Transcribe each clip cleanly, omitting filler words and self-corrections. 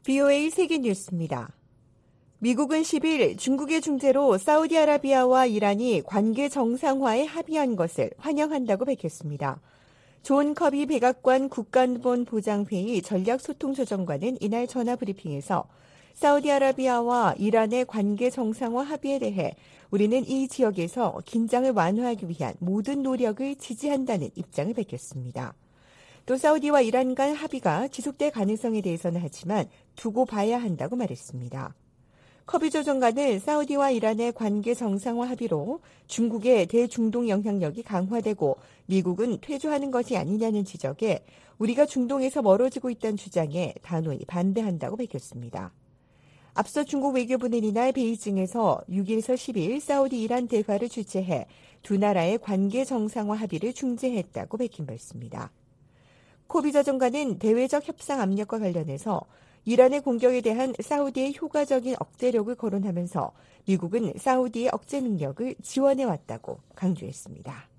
VOA 세계뉴스입니다. 미국은 10일 중국의 중재로 사우디아라비아와 이란이 관계 정상화에 합의한 것을 환영한다고 밝혔습니다. 존 커비 백악관 국가안보보장회의 전략소통조정관은 이날 전화브리핑에서 사우디아라비아와 이란의 관계 정상화 합의에 대해 우리는 이 지역에서 긴장을 완화하기 위한 모든 노력을 지지한다는 입장을 밝혔습니다. 또 사우디와 이란 간 합의가 지속될 가능성에 대해서는 하지만 두고 봐야 한다고 말했습니다. 커비 조정관은 사우디와 이란의 관계 정상화 합의로 중국의 대중동 영향력이 강화되고 미국은 퇴조하는 것이 아니냐는 지적에 우리가 중동에서 멀어지고 있다는 주장에 단호히 반대한다고 밝혔습니다. 앞서 중국 외교부는 이날 베이징에서 6일에서 10일 사우디 이란 대화를 주최해 두 나라의 관계 정상화 합의를 중재했다고 밝힌 바 있습니다. 코비 조정관은 대외적 협상 압력과 관련해서 이란의 공격에 대한 사우디의 효과적인 억제력을 거론하면서 미국은 사우디의 억제 능력을 지원해왔다고 강조했습니다.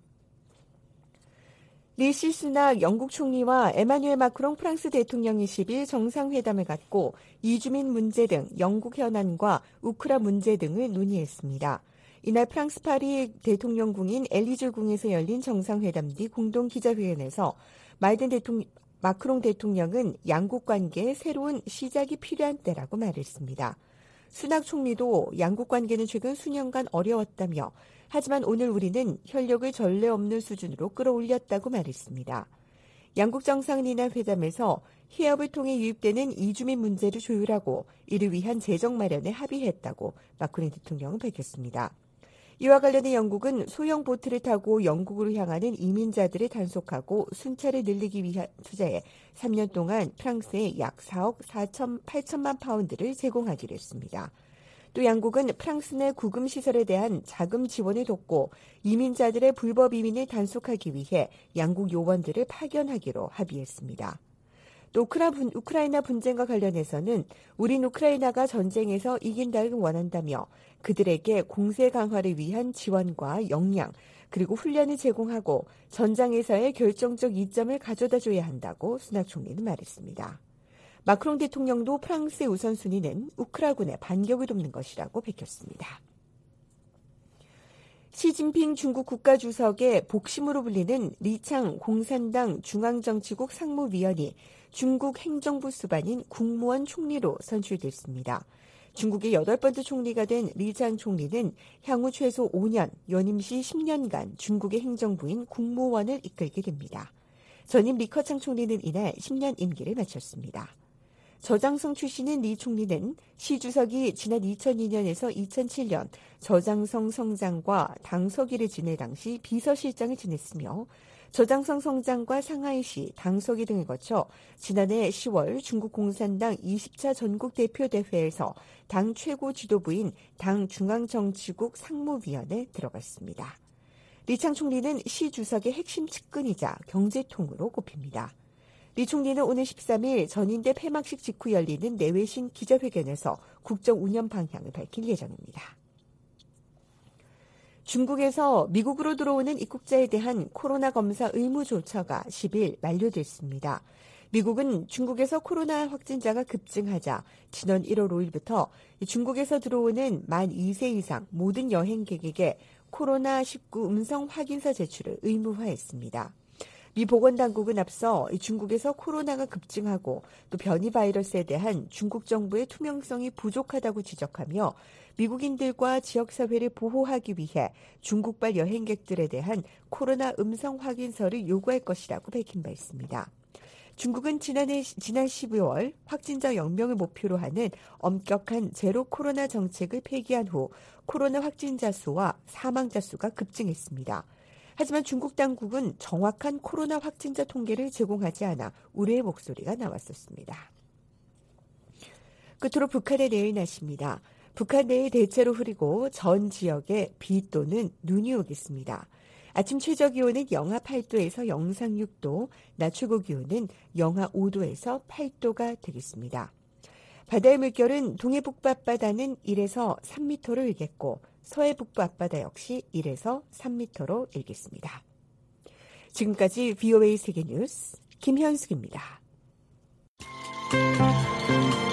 리시 수낙 영국 총리와 에마뉴엘 마크롱 프랑스 대통령이 10일 정상회담을 갖고 이주민 문제 등 영국 현안과 우크라 문제 등을 논의했습니다. 이날 프랑스 파리 대통령궁인 엘리줄궁에서 열린 정상회담 뒤 공동 기자회견에서 마크롱 대통령은 양국 관계에 새로운 시작이 필요한 때라고 말했습니다. 수낙 총리도 양국 관계는 최근 수년간 어려웠다며 하지만 오늘 우리는 혈력을 전례 없는 수준으로 끌어올렸다고 말했습니다. 양국 정상은 이날 회담에서 해협을 통해 유입되는 이주민 문제를 조율하고 이를 위한 재정 마련에 합의했다고 마크롱 대통령은 밝혔습니다. 이와 관련해 영국은 소형 보트를 타고 영국으로 향하는 이민자들을 단속하고 순찰을 늘리기 위한 투자에 3년 동안 프랑스에 약 4억 8천만 파운드를 제공하기로 했습니다. 또 양국은 프랑스 내 구금 시설에 대한 자금 지원을 돕고 이민자들의 불법 이민을 단속하기 위해 양국 요원들을 파견하기로 합의했습니다. 또 우크라이나 분쟁과 관련해서는 우린 우크라이나가 전쟁에서 이긴다를 원한다며 그들에게 공세 강화를 위한 지원과 역량 그리고 훈련을 제공하고 전장에서의 결정적 이점을 가져다줘야 한다고 수낙 총리는 말했습니다. 마크롱 대통령도 프랑스의 우선순위는 우크라군의 반격을 돕는 것이라고 밝혔습니다. 시진핑 중국 국가주석의 복심으로 불리는 리창 공산당 중앙정치국 상무위원이 중국 행정부 수반인 국무원 총리로 선출됐습니다. 중국의 8번째 총리가 된 리창 총리는 향후 최소 5년, 연임 시 10년간 중국의 행정부인 국무원을 이끌게 됩니다. 전임 리커창 총리는 이날 10년 임기를 마쳤습니다. 저장성 출신인 리 총리는 시 주석이 지난 2002년에서 2007년 저장성 성장과 당 서기를 지낼 당시 비서실장을 지냈으며 저장성 성장과 상하이시, 당 서기 등을 거쳐 지난해 10월 중국 공산당 20차 전국대표대회에서 당 최고 지도부인 당 중앙정치국 상무위원에 들어갔습니다. 리창 총리는 시 주석의 핵심 측근이자 경제통으로 꼽힙니다. 리 총리는 오늘 13일 전인대 폐막식 직후 열리는 내외신 기자회견에서 국정 운영 방향을 밝힐 예정입니다. 중국에서 미국으로 들어오는 입국자에 대한 코로나 검사 의무 조처가 10일 만료됐습니다. 미국은 중국에서 코로나 확진자가 급증하자 지난 1월 5일부터 중국에서 들어오는 만 2세 이상 모든 여행객에게 코로나19 음성 확인서 제출을 의무화했습니다. 미 보건당국은 앞서 중국에서 코로나가 급증하고 또 변이 바이러스에 대한 중국 정부의 투명성이 부족하다고 지적하며 미국인들과 지역사회를 보호하기 위해 중국발 여행객들에 대한 코로나 음성 확인서를 요구할 것이라고 밝힌 바 있습니다. 중국은 지난 12월 확진자 0명을 목표로 하는 엄격한 제로 코로나 정책을 폐기한 후 코로나 확진자 수와 사망자 수가 급증했습니다. 하지만 중국 당국은 정확한 코로나 확진자 통계를 제공하지 않아 우려의 목소리가 나왔었습니다. 끝으로 북한의 내일 날씨입니다. 북한 내일 대체로 흐리고 전 지역에 비 또는 눈이 오겠습니다. 아침 최저 기온은 영하 8도에서 영상 6도, 낮 최고 기온은 영하 5도에서 8도가 되겠습니다. 바다의 물결은 동해 북부 앞바다는 1에서 3m로 일겠고 서해 북부 앞바다 역시 1에서 3m로 일겠습니다. 지금까지 VOA 세계뉴스 김현숙입니다.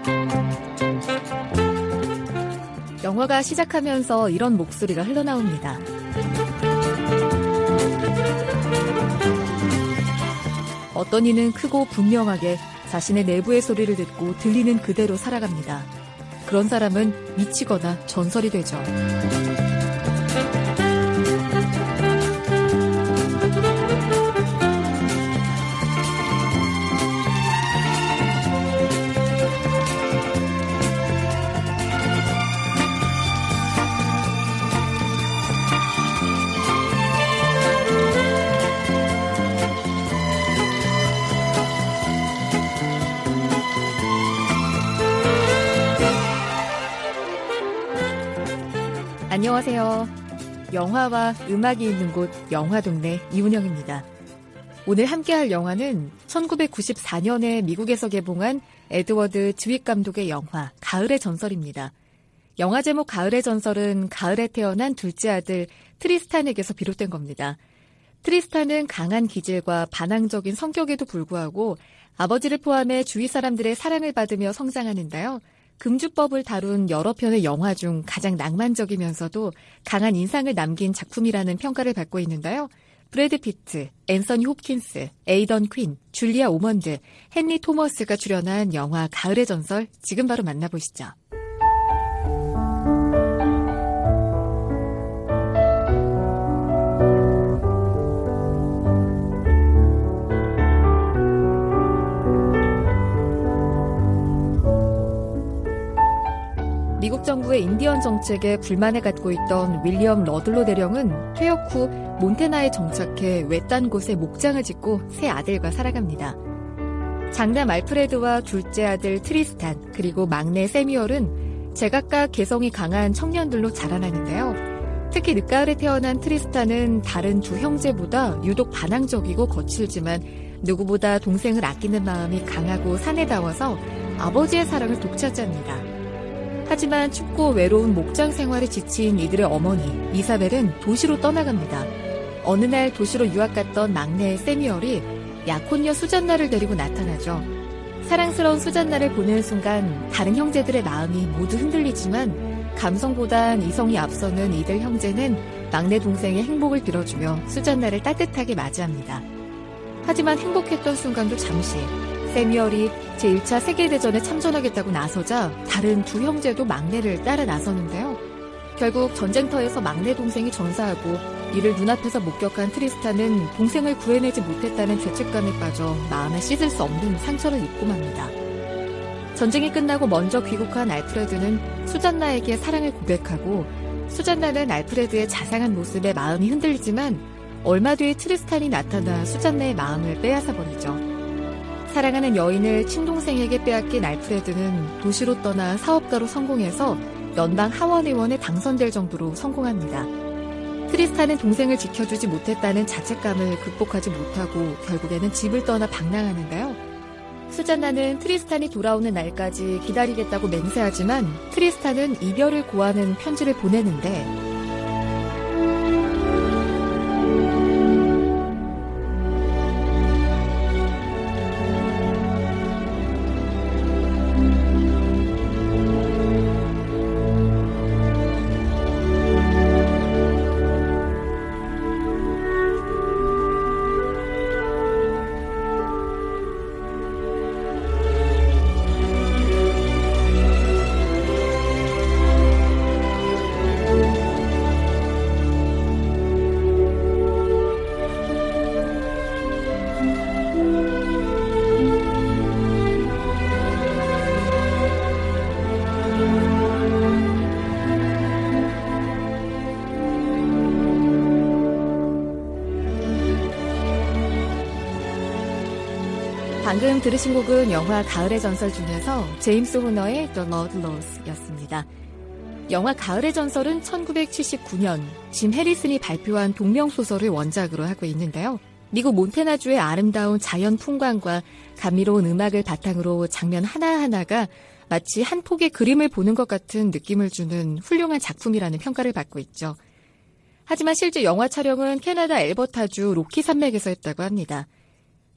영화가 시작하면서 이런 목소리가 흘러나옵니다. 어떤 이는 크고 분명하게 자신의 내부의 소리를 듣고 들리는 그대로 살아갑니다. 그런 사람은 미치거나 전설이 되죠. 안녕하세요. 영화와 음악이 있는 곳 영화동네 이운영입니다. 오늘 함께할 영화는 1994년에 미국에서 개봉한 에드워드 즈윅 감독의 영화 가을의 전설입니다. 영화 제목 가을의 전설은 가을에 태어난 둘째 아들 트리스탄에게서 비롯된 겁니다. 트리스탄은 강한 기질과 반항적인 성격에도 불구하고 아버지를 포함해 주위 사람들의 사랑을 받으며 성장하는데요. 금주법을 다룬 여러 편의 영화 중 가장 낭만적이면서도 강한 인상을 남긴 작품이라는 평가를 받고 있는데요. 브래드 피트, 앤서니 홉킨스, 에이던 퀸, 줄리아 오먼드, 헨리 토머스가 출연한 영화 가을의 전설, 지금 바로 만나보시죠. 미국 정부의 인디언 정책에 불만을 갖고 있던 윌리엄 러들로 대령은 퇴역 후 몬태나에 정착해 외딴 곳에 목장을 짓고 세 아들과 살아갑니다. 장남 알프레드와 둘째 아들 트리스탄 그리고 막내 세뮤얼은 제각각 개성이 강한 청년들로 자라나는데요. 특히 늦가을에 태어난 트리스탄은 다른 두 형제보다 유독 반항적이고 거칠지만 누구보다 동생을 아끼는 마음이 강하고 사내다워서 아버지의 사랑을 독차지합니다. 하지만 춥고 외로운 목장 생활에 지친 이들의 어머니 이사벨은 도시로 떠나갑니다. 어느 날 도시로 유학 갔던 막내 세뮤얼이 약혼녀 수잔나를 데리고 나타나죠. 사랑스러운 수잔나를 보는 순간 다른 형제들의 마음이 모두 흔들리지만 감성보단 이성이 앞서는 이들 형제는 막내 동생의 행복을 빌어주며 수잔나를 따뜻하게 맞이합니다. 하지만 행복했던 순간도 잠시 세뮤얼이 제1차 세계대전에 참전하겠다고 나서자 다른 두 형제도 막내를 따라 나서는데요. 결국 전쟁터에서 막내 동생이 전사하고 이를 눈앞에서 목격한 트리스탄은 동생을 구해내지 못했다는 죄책감에 빠져 마음에 씻을 수 없는 상처를 입고 맙니다. 전쟁이 끝나고 먼저 귀국한 알프레드는 수잔나에게 사랑을 고백하고 수잔나는 알프레드의 자상한 모습에 마음이 흔들리지만 얼마 뒤에 트리스탄이 나타나 수잔나의 마음을 빼앗아버리죠. 사랑하는 여인을 친동생에게 빼앗긴 알프레드는 도시로 떠나 사업가로 성공해서 연방 하원의원에 당선될 정도로 성공합니다. 트리스탄은 동생을 지켜주지 못했다는 자책감을 극복하지 못하고 결국에는 집을 떠나 방랑하는데요. 수잔나는 트리스탄이 돌아오는 날까지 기다리겠다고 맹세하지만 트리스탄은 이별을 고하는 편지를 보내는데 방금 들으신 곡은 영화 가을의 전설 중에서 제임스 호너의 The Lord Knows 였습니다. 영화 가을의 전설은 1979년 짐 해리슨이 발표한 동명소설을 원작으로 하고 있는데요. 미국 몬태나주의 아름다운 자연 풍광과 감미로운 음악을 바탕으로 장면 하나하나가 마치 한 폭의 그림을 보는 것 같은 느낌을 주는 훌륭한 작품이라는 평가를 받고 있죠. 하지만 실제 영화 촬영은 캐나다 엘버타주 로키 산맥에서 했다고 합니다.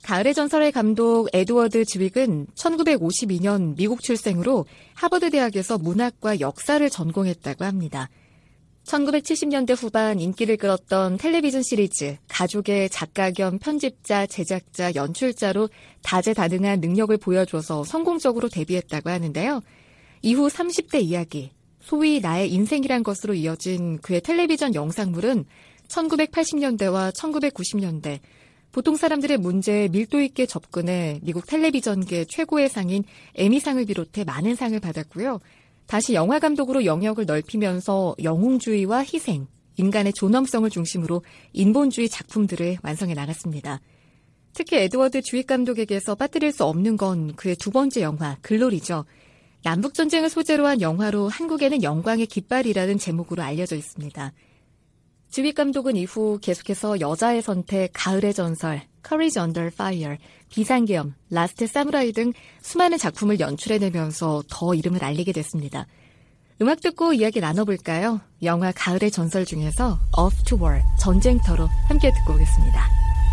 가을의 전설의 감독 에드워드 즈윅은 1952년 미국 출생으로 하버드 대학에서 문학과 역사를 전공했다고 합니다. 1970년대 후반 인기를 끌었던 텔레비전 시리즈 가족의 작가 겸 편집자, 제작자, 연출자로 다재다능한 능력을 보여줘서 성공적으로 데뷔했다고 하는데요. 이후 30대 이야기, 소위 나의 인생이란 것으로 이어진 그의 텔레비전 영상물은 1980년대와 1990년대 보통 사람들의 문제에 밀도 있게 접근해 미국 텔레비전계 최고의 상인 에미상을 비롯해 많은 상을 받았고요. 다시 영화 감독으로 영역을 넓히면서 영웅주의와 희생, 인간의 존엄성을 중심으로 인본주의 작품들을 완성해 나갔습니다. 특히 에드워드 즈윅 감독에게서 빠뜨릴 수 없는 건 그의 두 번째 영화, 글로리죠. 남북전쟁을 소재로 한 영화로 한국에는 영광의 깃발이라는 제목으로 알려져 있습니다. 즈윅 감독은 이후 계속해서 여자의 선택, 가을의 전설, Courage Under Fire, 비상계엄, 라스트 사무라이 등 수많은 작품을 연출해내면서 더 이름을 알리게 됐습니다. 음악 듣고 이야기 나눠볼까요? 영화 가을의 전설 중에서 Off to War, 전쟁터로 함께 듣고 오겠습니다.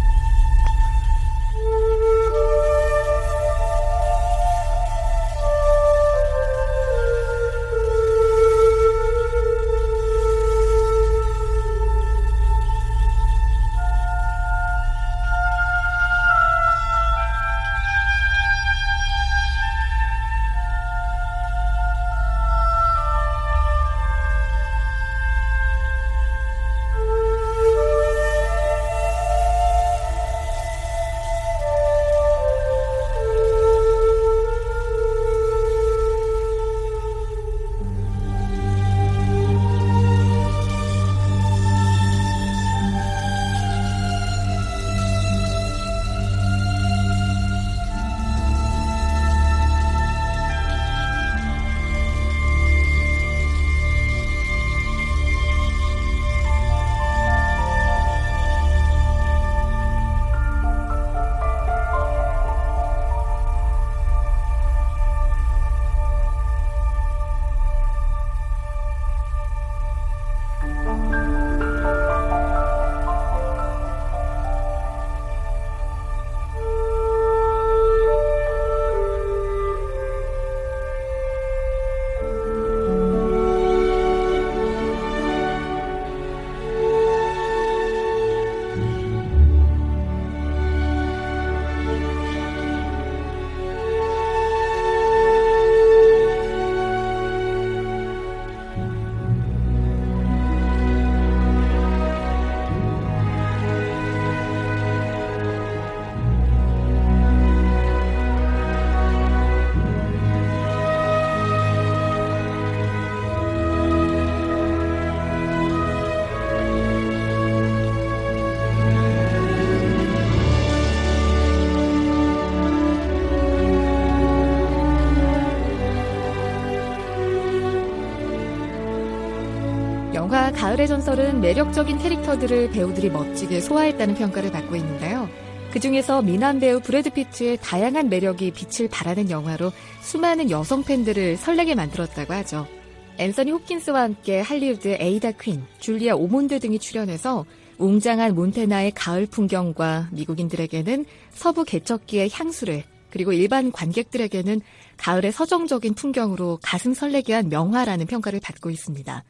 영화 가을의 전설은 매력적인 캐릭터들을 배우들이 멋지게 소화했다는 평가를 받고 있는데요. 그중에서 미남 배우 브래드 피트의 다양한 매력이 빛을 발하는 영화로 수많은 여성 팬들을 설레게 만들었다고 하죠. 앤서니 홉킨스와 함께 할리우드 에이다 퀸, 줄리아 오몬드 등이 출연해서 웅장한 몬태나의 가을 풍경과 미국인들에게는 서부 개척기의 향수를, 그리고 일반 관객들에게는 가을의 서정적인 풍경으로 가슴 설레게 한 명화라는 평가를 받고 있습니다.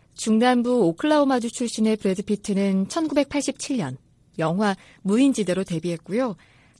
중남부 오클라호마주 출신의 브래드 피트는 1987년 영화 무인지대로 데뷔했고요.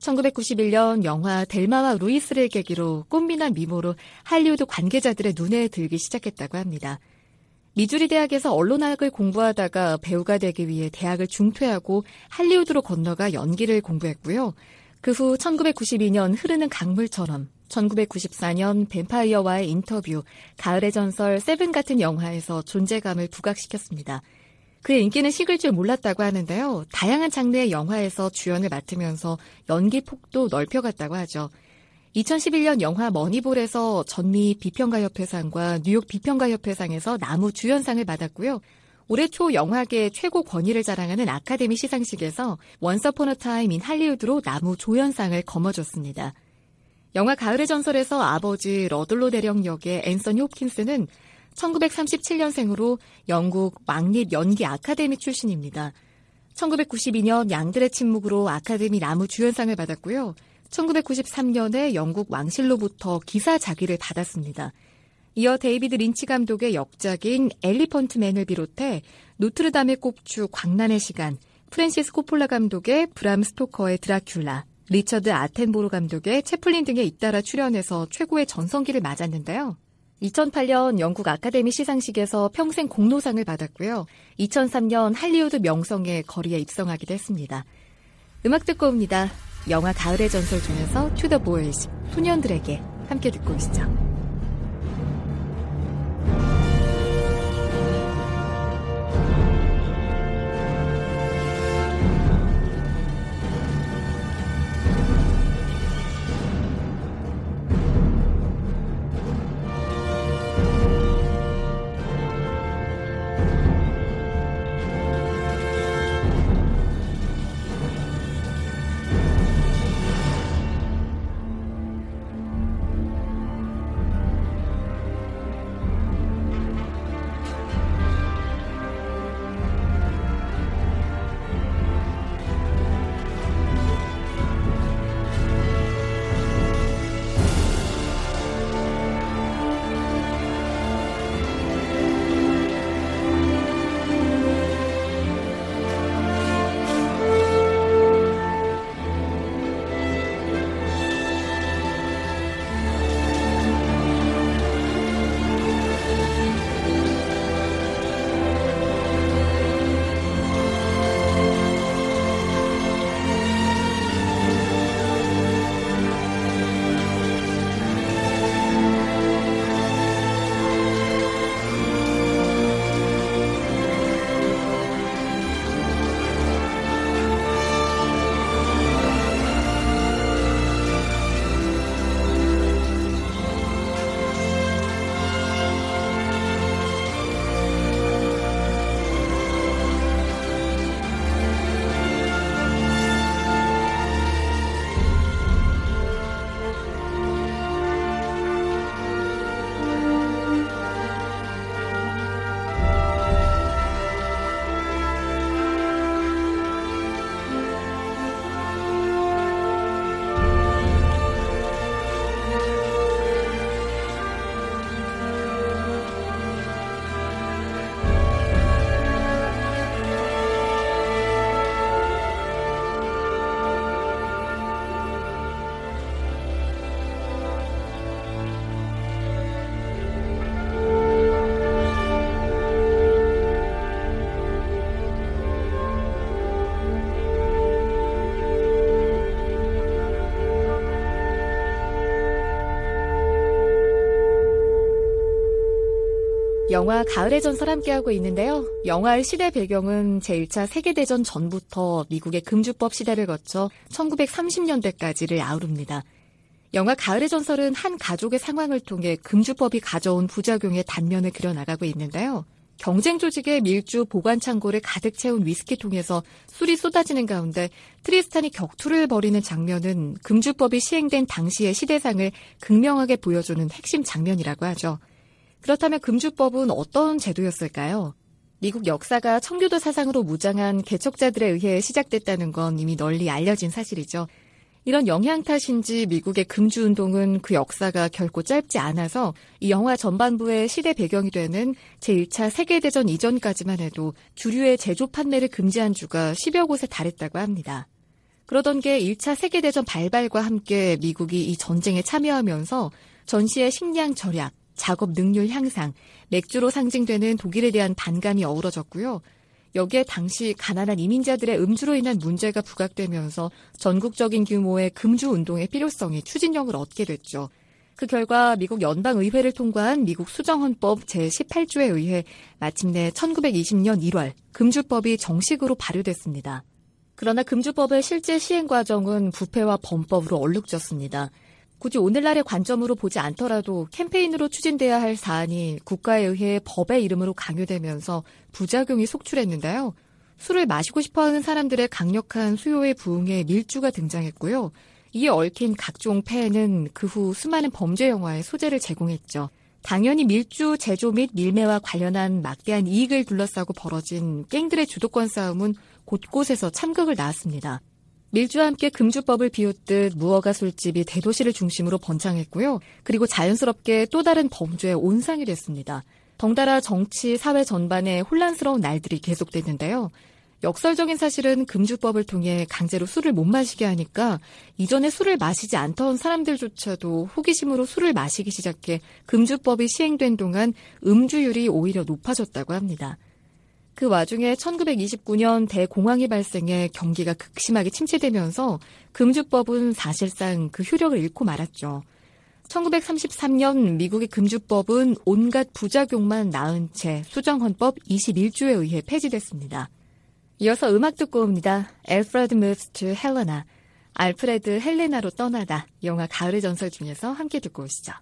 1991년 영화 델마와 루이스를 계기로 꽃미남 미모로 할리우드 관계자들의 눈에 들기 시작했다고 합니다. 미주리 대학에서 언론학을 공부하다가 배우가 되기 위해 대학을 중퇴하고 할리우드로 건너가 연기를 공부했고요. 그 후 1992년 흐르는 강물처럼, 1994년 뱀파이어와의 인터뷰, 가을의 전설, 세븐 같은 영화에서 존재감을 부각시켰습니다. 그의 인기는 식을 줄 몰랐다고 하는데요. 다양한 장르의 영화에서 주연을 맡으면서 연기 폭도 넓혀갔다고 하죠. 2011년 영화 머니볼에서 전미 비평가협회상과 뉴욕 비평가협회상에서 나무 주연상을 받았고요. 올해 초 영화계 최고 권위를 자랑하는 아카데미 시상식에서 Once Upon a Time in 할리우드로 나무 조연상을 거머쥐었습니다. 영화 가을의 전설에서 아버지 러들로 대령 역의 앤서니 홉킨스는 1937년생으로 영국 왕립 연기 아카데미 출신입니다. 1992년 양들의 침묵으로 아카데미 나무 주연상을 받았고요. 1993년에 영국 왕실로부터 기사 자귀를 받았습니다. 이어 데이비드 린치 감독의 역작인 엘리펀트맨을 비롯해 노트르담의 꼽주 광란의 시간, 프랜시스 코폴라 감독의 브람 스토커의 드라큘라, 리처드 아텐보로 감독의 채플린 등에 잇따라 출연해서 최고의 전성기를 맞았는데요. 2008년 영국 아카데미 시상식에서 평생 공로상을 받았고요. 2003년 할리우드 명성의 거리에 입성하기도 했습니다. 음악 듣고 옵니다. 영화 가을의 전설 중에서 To the Boys, 소년들에게 함께 듣고 오시죠. 영화 가을의 전설 함께하고 있는데요. 영화의 시대 배경은 제1차 세계대전 전부터 미국의 금주법 시대를 거쳐 1930년대까지를 아우릅니다. 영화 가을의 전설은 한 가족의 상황을 통해 금주법이 가져온 부작용의 단면을 그려나가고 있는데요. 경쟁 조직의 밀주 보관 창고를 가득 채운 위스키통에서 술이 쏟아지는 가운데 트리스탄이 격투를 벌이는 장면은 금주법이 시행된 당시의 시대상을 극명하게 보여주는 핵심 장면이라고 하죠. 그렇다면 금주법은 어떤 제도였을까요? 미국 역사가 청교도 사상으로 무장한 개척자들에 의해 시작됐다는 건 이미 널리 알려진 사실이죠. 이런 영향 탓인지 미국의 금주운동은 그 역사가 결코 짧지 않아서 이 영화 전반부의 시대 배경이 되는 제1차 세계대전 이전까지만 해도 주류의 제조 판매를 금지한 주가 10여 곳에 달했다고 합니다. 그러던 게 1차 세계대전 발발과 함께 미국이 이 전쟁에 참여하면서 전시의 식량 절약, 작업 능률 향상, 맥주로 상징되는 독일에 대한 반감이 어우러졌고요. 여기에 당시 가난한 이민자들의 음주로 인한 문제가 부각되면서 전국적인 규모의 금주운동의 필요성이 추진력을 얻게 됐죠. 그 결과 미국 연방의회를 통과한 미국 수정헌법 제18조에 의해 마침내 1920년 1월 금주법이 정식으로 발효됐습니다. 그러나 금주법의 실제 시행 과정은 부패와 범법으로 얼룩졌습니다. 굳이 오늘날의 관점으로 보지 않더라도 캠페인으로 추진돼야 할 사안이 국가에 의해 법의 이름으로 강요되면서 부작용이 속출했는데요. 술을 마시고 싶어하는 사람들의 강력한 수요에 부응해 밀주가 등장했고요. 이에 얽힌 각종 폐해는 그 후 수많은 범죄 영화의 소재를 제공했죠. 당연히 밀주 제조 및 밀매와 관련한 막대한 이익을 둘러싸고 벌어진 갱들의 주도권 싸움은 곳곳에서 참극을 낳았습니다. 밀주와 함께 금주법을 비웃듯 무허가 술집이 대도시를 중심으로 번창했고요. 그리고 자연스럽게 또 다른 범죄의 온상이 됐습니다. 덩달아 정치, 사회 전반에 혼란스러운 날들이 계속됐는데요. 역설적인 사실은 금주법을 통해 강제로 술을 못 마시게 하니까 이전에 술을 마시지 않던 사람들조차도 호기심으로 술을 마시기 시작해 금주법이 시행된 동안 음주율이 오히려 높아졌다고 합니다. 그 와중에 1929년 대공황이 발생해 경기가 극심하게 침체되면서 금주법은 사실상 그 효력을 잃고 말았죠. 1933년 미국의 금주법은 온갖 부작용만 낳은 채 수정헌법 21조에 의해 폐지됐습니다. 이어서 음악 듣고 옵니다. Alfred Moves to Helena, 알프레드 헬레나로 떠나다, 영화 가을의 전설 중에서 함께 듣고 오시죠.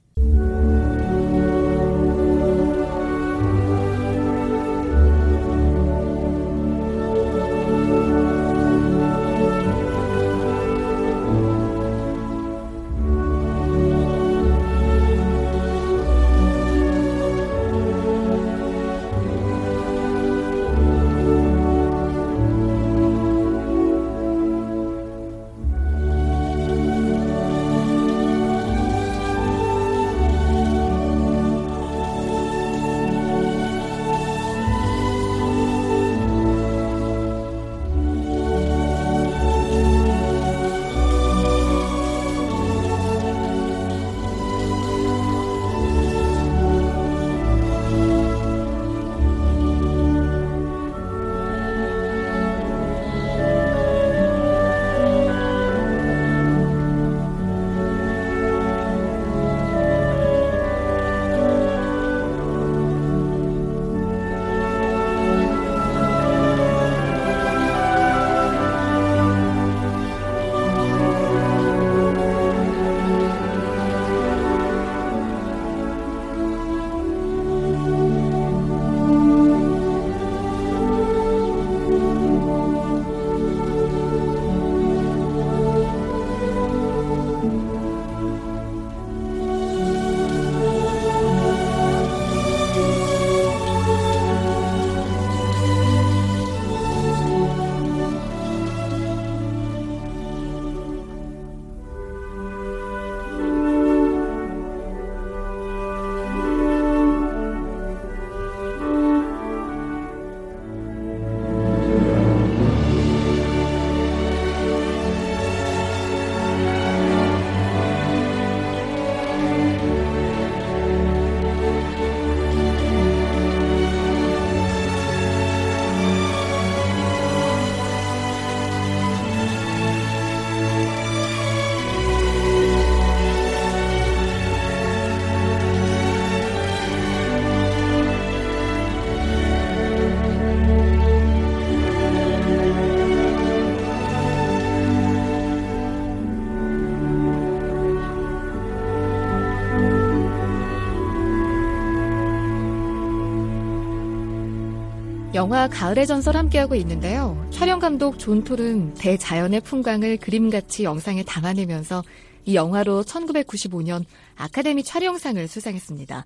영화 가을의 전설 함께하고 있는데요. 촬영감독 존 톨은 대자연의 풍광을 그림같이 영상에 담아내면서 이 영화로 1995년 아카데미 촬영상을 수상했습니다.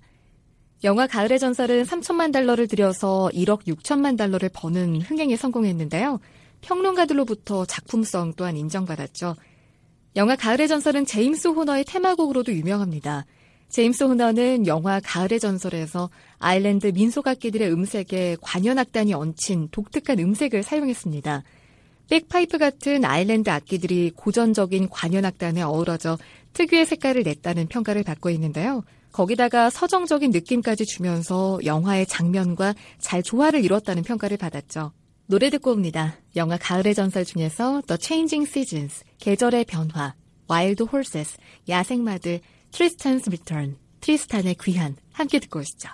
영화 가을의 전설은 3천만 달러를 들여서 1억 6천만 달러를 버는 흥행에 성공했는데요. 평론가들로부터 작품성 또한 인정받았죠. 영화 가을의 전설은 제임스 호너의 테마곡으로도 유명합니다. 제임스 호너는 영화 가을의 전설에서 아일랜드 민속악기들의 음색에 관현악단이 얹힌 독특한 음색을 사용했습니다. 백파이프 같은 아일랜드 악기들이 고전적인 관현악단에 어우러져 특유의 색깔을 냈다는 평가를 받고 있는데요. 거기다가 서정적인 느낌까지 주면서 영화의 장면과 잘 조화를 이뤘다는 평가를 받았죠. 노래 듣고 옵니다. 영화 가을의 전설 중에서 The Changing Seasons, 계절의 변화, Wild Horses, 야생마들, 트리스탄's Return, 트리스탄의 귀환, 함께 듣고 오시죠.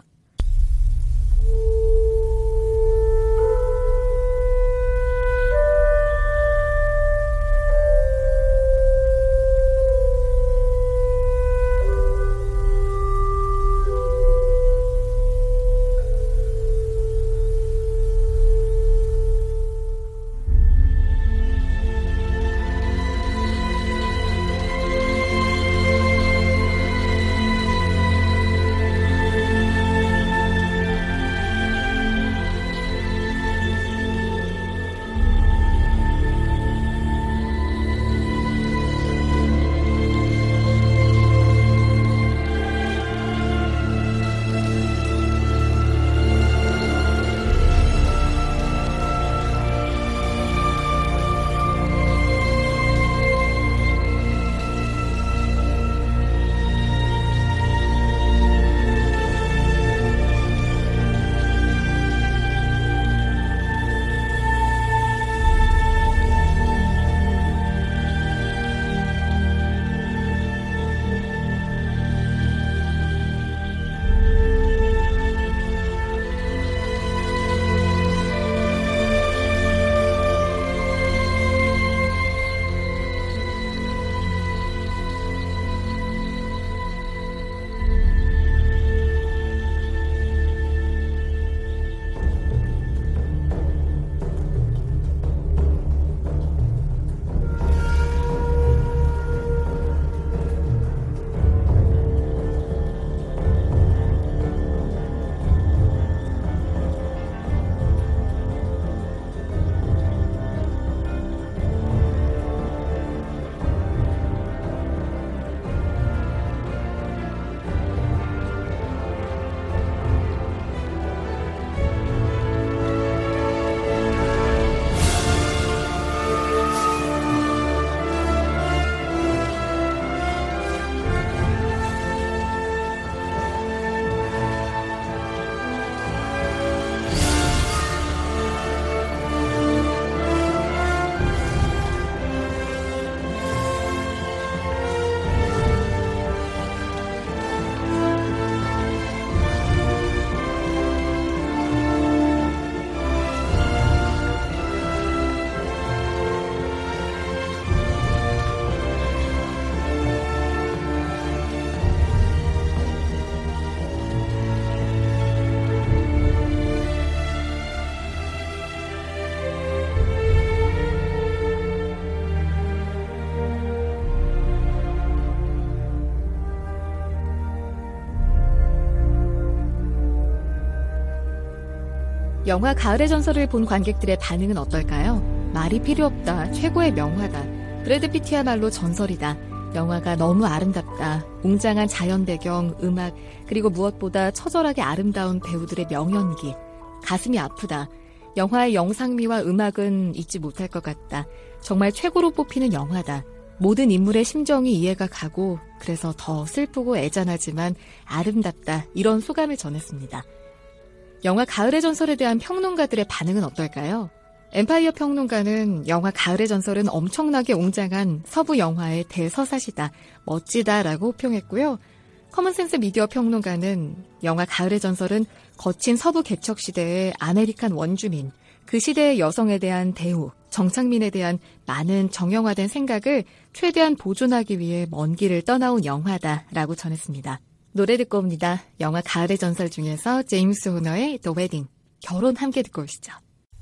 영화 가을의 전설을 본 관객들의 반응은 어떨까요? 말이 필요 없다. 최고의 명화다. 브래드 피트야말로 전설이다. 영화가 너무 아름답다. 웅장한 자연 배경, 음악, 그리고 무엇보다 처절하게 아름다운 배우들의 명연기. 가슴이 아프다. 영화의 영상미와 음악은 잊지 못할 것 같다. 정말 최고로 뽑히는 영화다. 모든 인물의 심정이 이해가 가고 그래서 더 슬프고 애잔하지만 아름답다. 이런 소감을 전했습니다. 영화 가을의 전설에 대한 평론가들의 반응은 어떨까요? 엠파이어 평론가는 영화 가을의 전설은 엄청나게 웅장한 서부 영화의 대서사시다. 멋지다라고 호평했고요. 커먼센스 미디어 평론가는 영화 가을의 전설은 거친 서부 개척 시대의 아메리칸 원주민, 그 시대의 여성에 대한 대우, 정착민에 대한 많은 정형화된 생각을 최대한 보존하기 위해 먼 길을 떠나온 영화다라고 전했습니다. 노래 듣고 옵니다. 영화 가을의 전설 중에서 제임스 호너의 The Wedding, 결혼 함께 듣고 오시죠.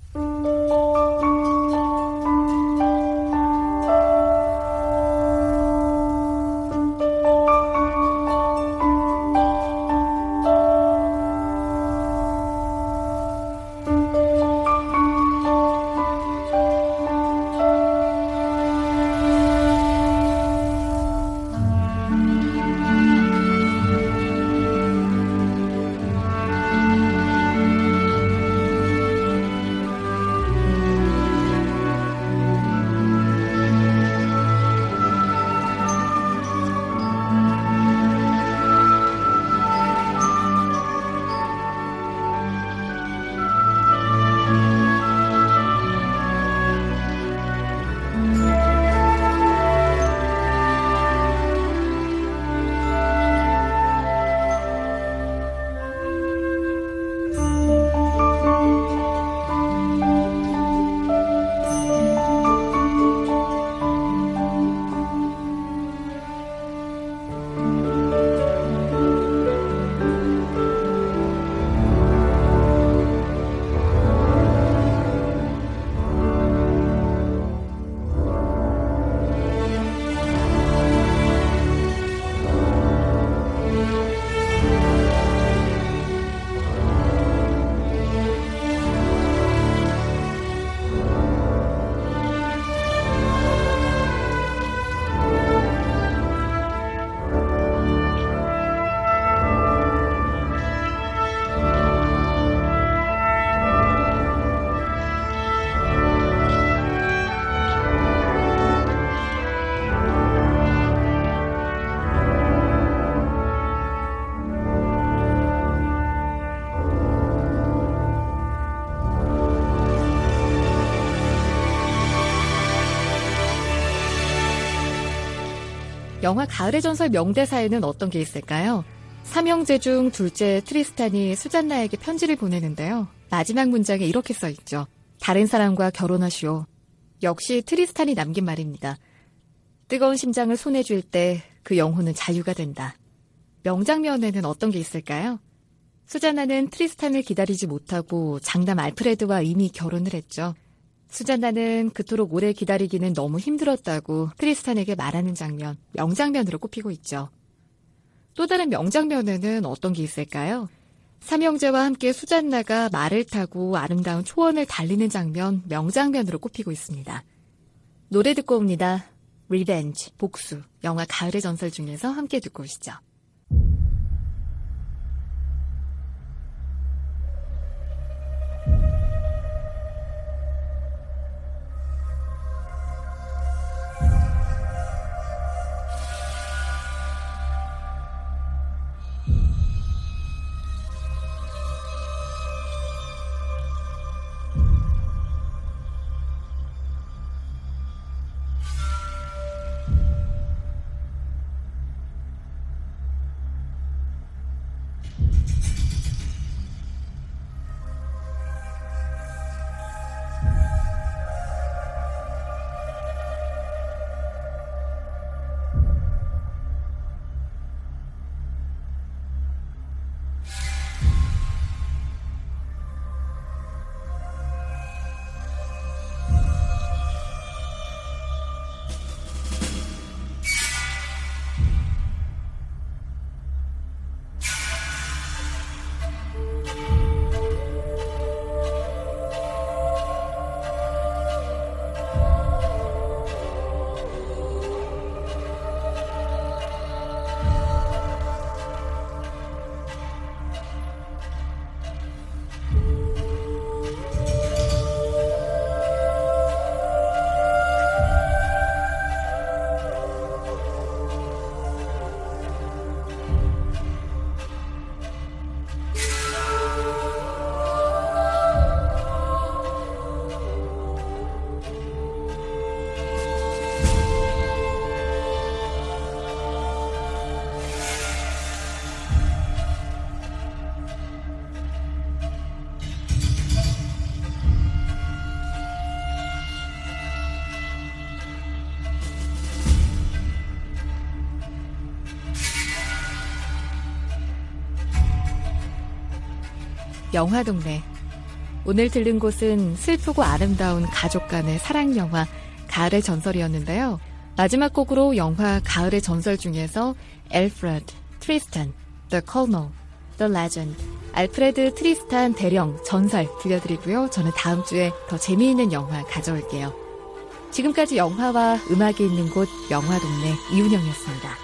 영화 가을의 전설 명대사에는 어떤 게 있을까요? 삼형제 중 둘째 트리스탄이 수잔나에게 편지를 보내는데요. 마지막 문장에 이렇게 써있죠. 다른 사람과 결혼하시오. 역시 트리스탄이 남긴 말입니다. 뜨거운 심장을 손에 쥘 때 그 영혼은 자유가 된다. 명장면에는 어떤 게 있을까요? 수잔나는 트리스탄을 기다리지 못하고 장남 알프레드와 이미 결혼을 했죠. 수잔나는 그토록 오래 기다리기는 너무 힘들었다고 트리스탄에게 말하는 장면, 명장면으로 꼽히고 있죠. 또 다른 명장면에는 어떤 게 있을까요? 삼형제와 함께 수잔나가 말을 타고 아름다운 초원을 달리는 장면, 명장면으로 꼽히고 있습니다. 노래 듣고 옵니다. Revenge, 복수, 영화 가을의 전설 중에서 함께 듣고 오시죠. 영화동네. 오늘 들른 곳은 슬프고 아름다운 가족 간의 사랑 영화 가을의 전설이었는데요. 마지막 곡으로 영화 가을의 전설 중에서 Alfred, Tristan, The Colonel, The Legend, 알프레드 트리스탄 대령 전설 들려드리고요. 저는 다음 주에 더 재미있는 영화 가져올게요. 지금까지 영화와 음악이 있는 곳 영화동네 이은영이었습니다.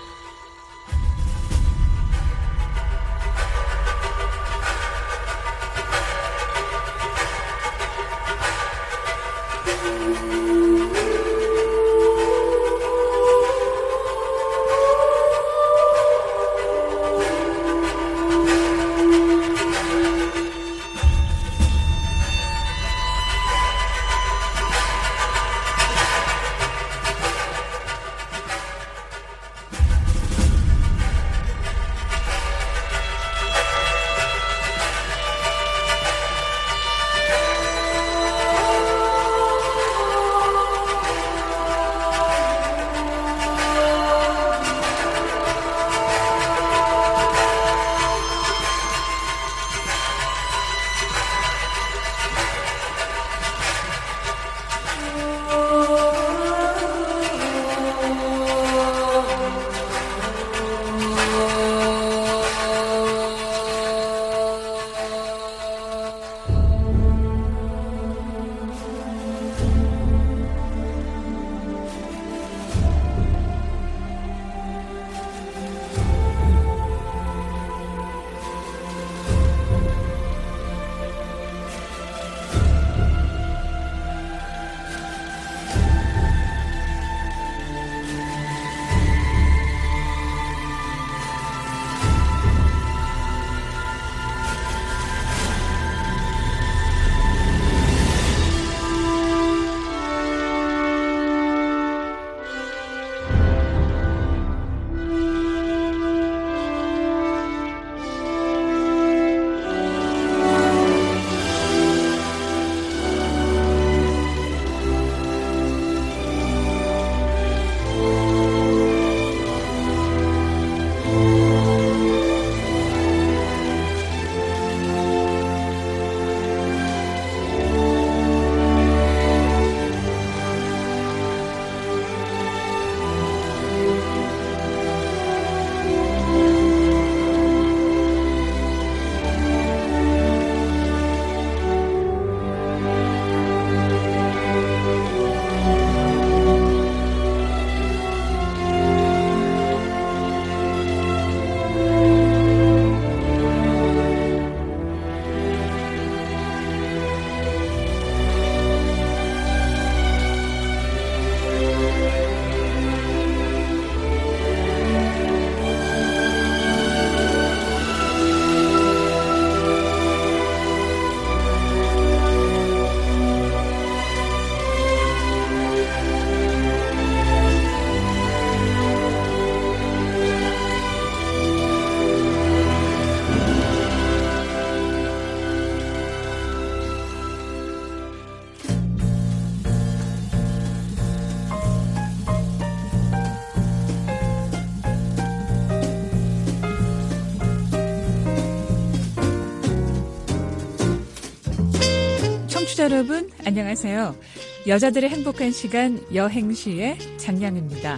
청취자 여러분, 안녕하세요. 여자들의 행복한 시간 여행시의 장량입니다.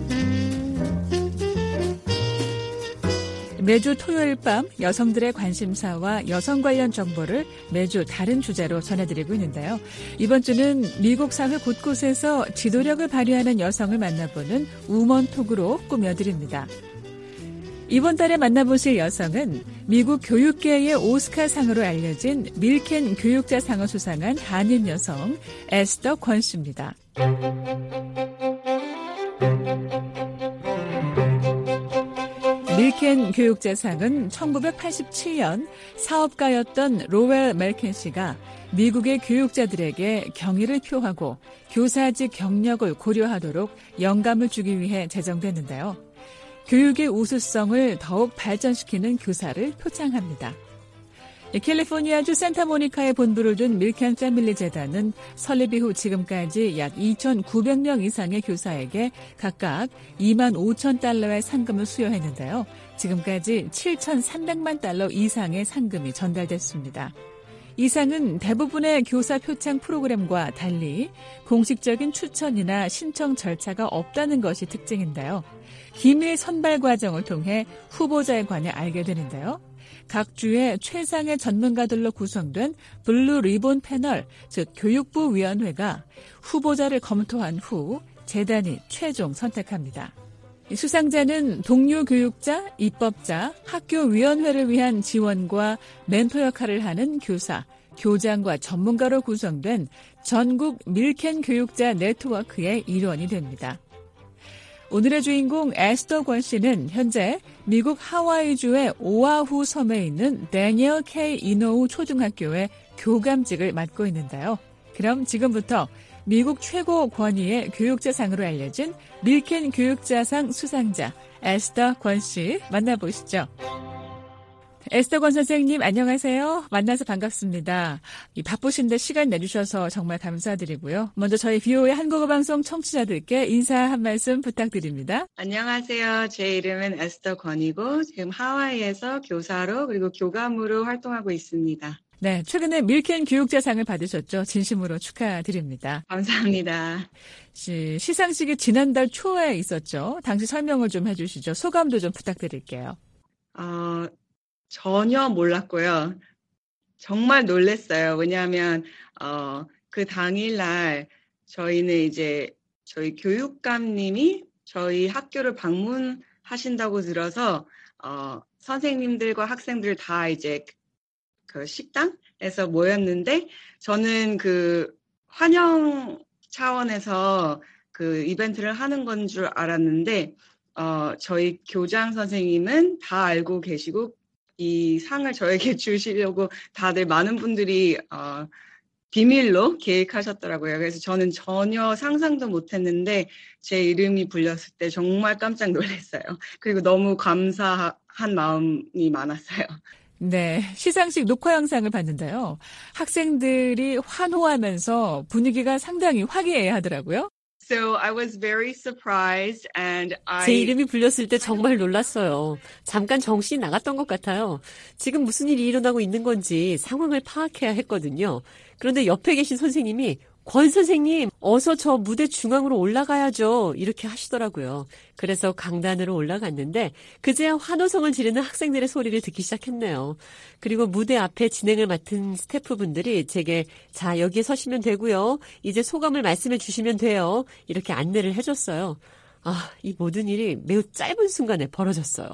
매주 토요일 밤 여성들의 관심사와 여성 관련 정보를 매주 다른 주제로 전해드리고 있는데요. 이번 주는 미국 사회 곳곳에서 지도력을 발휘하는 여성을 만나보는 우먼톡으로 꾸며드립니다. 이번 달에 만나보실 여성은 미국 교육계의 오스카상으로 알려진 밀켄 교육자상을 수상한 한인 여성 에스더 권 씨입니다. 밀켄 교육자상은 1987년 사업가였던 로웰 멜켄 씨가 미국의 교육자들에게 경의를 표하고 교사직 경력을 고려하도록 영감을 주기 위해 제정됐는데요. 교육의 우수성을 더욱 발전시키는 교사를 표창합니다. 캘리포니아주 산타모니카에 본부를 둔 밀켄 패밀리 재단은 설립 이후 지금까지 약 2,900명 이상의 교사에게 각각 2만 5천 달러의 상금을 수여했는데요. 지금까지 7,300만 달러 이상의 상금이 전달됐습니다. 이 상은 대부분의 교사 표창 프로그램과 달리 공식적인 추천이나 신청 절차가 없다는 것이 특징인데요. 기밀 선발 과정을 통해 후보자에 관해 알게 되는데요. 각 주의 최상의 전문가들로 구성된 블루 리본 패널, 즉 교육부 위원회가 후보자를 검토한 후 재단이 최종 선택합니다. 수상자는 동료 교육자, 입법자, 학교위원회를 위한 지원과 멘토 역할을 하는 교사, 교장과 전문가로 구성된 전국 밀켄 교육자 네트워크의 일원이 됩니다. 오늘의 주인공 에스더 권 씨는 현재 미국 하와이주의 오아후 섬에 있는 데니얼 K. 이노우 초등학교의 교감직을 맡고 있는데요. 그럼 지금부터 미국 최고 권위의 교육자상으로 알려진 밀켄 교육자상 수상자 에스더 권 씨 만나보시죠. 에스더 권 선생님 안녕하세요. 만나서 반갑습니다. 바쁘신데 시간 내주셔서 정말 감사드리고요. 먼저 저희 BOA 한국어 방송 청취자들께 인사 한 말씀 부탁드립니다. 안녕하세요. 제 이름은 에스더 권이고 지금 하와이에서 교사로 그리고 교감으로 활동하고 있습니다. 네, 최근에 밀켄 교육자상을 받으셨죠. 진심으로 축하드립니다. 감사합니다. 시상식이 지난달 초에 있었죠. 당시 설명을 좀 해주시죠. 소감도 좀 부탁드릴게요. 전혀 몰랐고요. 정말 놀랐어요. 왜냐하면 그 당일날 저희는 이제 저희 교육감님이 저희 학교를 방문하신다고 들어서 선생님들과 학생들 다 이제 그 식당에서 모였는데 저는 그 환영 차원에서 그 이벤트를 하는 건 줄 알았는데 저희 교장 선생님은 다 알고 계시고 이 상을 저에게 주시려고 다들 많은 분들이 비밀로 계획하셨더라고요. 그래서 저는 전혀 상상도 못했는데 제 이름이 불렸을 때 정말 깜짝 놀랐어요. 그리고 너무 감사한 마음이 많았어요. 네, 시상식 녹화 영상을 봤는데요. 학생들이 환호하면서 분위기가 상당히 화기애애하더라고요. So I was very surprised and 제 이름이 불렸을 때 정말 놀랐어요. 잠깐 정신이 나갔던 것 같아요. 지금 무슨 일이 일어나고 있는 건지 상황을 파악해야 했거든요. 그런데 옆에 계신 선생님이 권 선생님, 어서 저 무대 중앙으로 올라가야죠. 이렇게 하시더라고요. 그래서 강단으로 올라갔는데 그제야 환호성을 지르는 학생들의 소리를 듣기 시작했네요. 그리고 무대 앞에 진행을 맡은 스태프분들이 제게 자, 여기에 서시면 되고요. 이제 소감을 말씀해 주시면 돼요. 이렇게 안내를 해줬어요. 이 모든 일이 매우 짧은 순간에 벌어졌어요.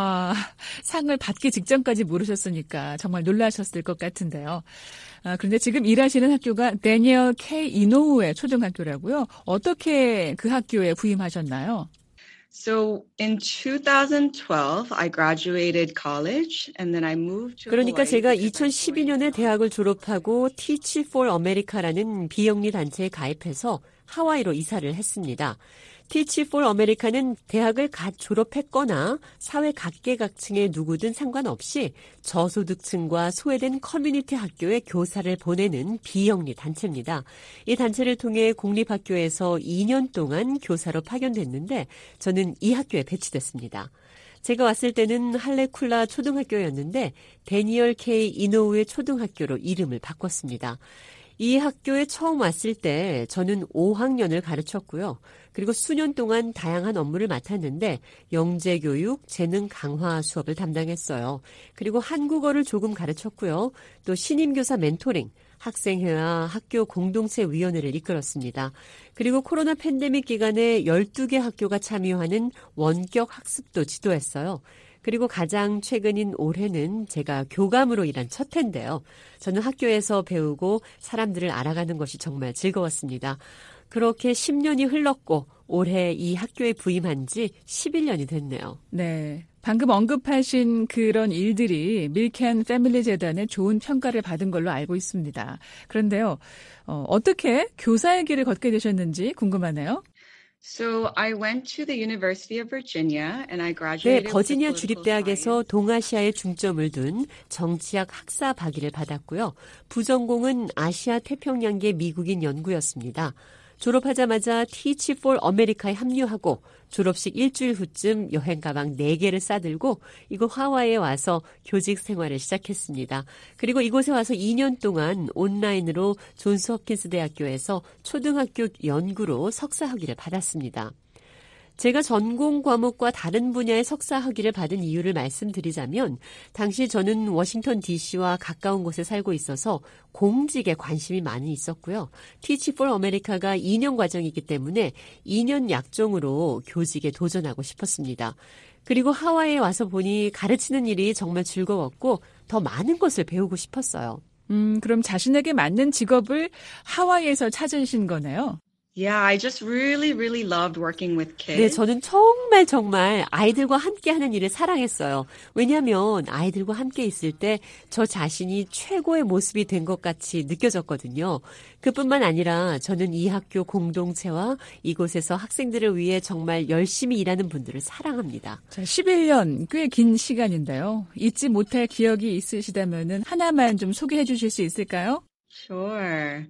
상을 받기 직전까지 모르셨으니까 정말 놀라셨을 것 같은데요. 그런데 지금 일하시는 학교가 데니얼 K. 이노우의 초등학교라고요. 어떻게 그 학교에 부임하셨나요? So in 2012, I graduated college and then I moved to 그러니까 Hawaii. 제가 2012년에 대학을 졸업하고 Teach for America라는 비영리 단체에 가입해서 하와이로 이사를 했습니다. Teach for America는 대학을 갓 졸업했거나 사회 각계각층의 누구든 상관없이 저소득층과 소외된 커뮤니티 학교에 교사를 보내는 비영리 단체입니다. 이 단체를 통해 공립학교에서 2년 동안 교사로 파견됐는데 저는 이 학교에 배치됐습니다. 제가 왔을 때는 할레쿨라 초등학교였는데 데니얼 K. 이노우의 초등학교로 이름을 바꿨습니다. 이 학교에 처음 왔을 때 저는 5학년을 가르쳤고요. 그리고 수년 동안 다양한 업무를 맡았는데 영재교육, 재능 강화 수업을 담당했어요. 그리고 한국어를 조금 가르쳤고요. 또 신임교사 멘토링, 학생회와 학교 공동체 위원회를 이끌었습니다. 그리고 코로나 팬데믹 기간에 12개 학교가 참여하는 원격 학습도 지도했어요. 그리고 가장 최근인 올해는 제가 교감으로 일한 첫 해인데요. 저는 학교에서 배우고 사람들을 알아가는 것이 정말 즐거웠습니다. 그렇게 10년이 흘렀고 올해 이 학교에 부임한 지 11년이 됐네요. 네, 방금 언급하신 그런 일들이 밀켄 패밀리 재단의 좋은 평가를 받은 걸로 알고 있습니다. 그런데요, 어떻게 교사의 길을 걷게 되셨는지 궁금하네요. So I went to the University of Virginia and I 네, graduated with a 버지니아 political 주립대학에서 science. 동아시아에 중점을 둔 정치학 학사 학위를 받았고요. 부전공은 아시아 태평양계 미국인 연구였습니다. 졸업하자마자 Teach for America에 합류하고 졸업식 일주일 후쯤 여행 가방 4개를 싸들고 이곳 하와이에 와서 교직 생활을 시작했습니다. 그리고 이곳에 와서 2년 동안 온라인으로 존스 홉킨스 대학교에서 초등학교 연구로 석사 학위를 받았습니다. 제가 전공 과목과 다른 분야의 석사 학위를 받은 이유를 말씀드리자면 당시 저는 워싱턴 DC와 가까운 곳에 살고 있어서 공직에 관심이 많이 있었고요. Teach for America가 2년 과정이기 때문에 2년 약정으로 교직에 도전하고 싶었습니다. 그리고 하와이에 와서 보니 가르치는 일이 정말 즐거웠고 더 많은 것을 배우고 싶었어요. 그럼 자신에게 맞는 직업을 하와이에서 찾으신 거네요. Yeah, I just really loved working with kids. 네, 저는 정말 아이들과 함께 하는 일을 사랑했어요. 왜냐하면 아이들과 함께 있을 때 저 자신이 최고의 모습이 된 것 같이 느껴졌거든요. 그뿐만 아니라 저는 이 학교 공동체와 이곳에서 학생들을 위해 정말 열심히 일하는 분들을 사랑합니다. 자, 11년 꽤 긴 시간인데요. 잊지 못할 기억이 있으시다면 하나만 좀 소개해 주실 수 있을까요? Sure.